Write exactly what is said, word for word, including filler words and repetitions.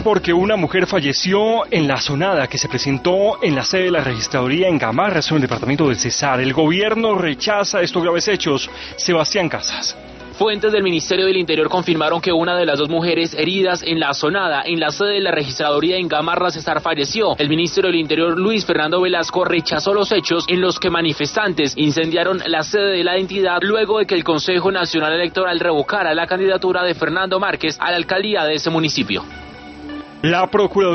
Porque una mujer falleció en la sonada que se presentó en la sede de la registraduría en Gamarra, en el departamento del Cesar. El gobierno rechaza estos graves hechos. Sebastián Casas. Fuentes del Ministerio del Interior confirmaron que una de las dos mujeres heridas en la sonada en la sede de la registraduría en Gamarra, Cesar, falleció. El ministro del Interior, Luis Fernando Velasco, rechazó los hechos en los que manifestantes incendiaron la sede de la entidad luego de que el Consejo Nacional Electoral revocara la candidatura de Fernando Márquez a la alcaldía de ese municipio. La Procuraduría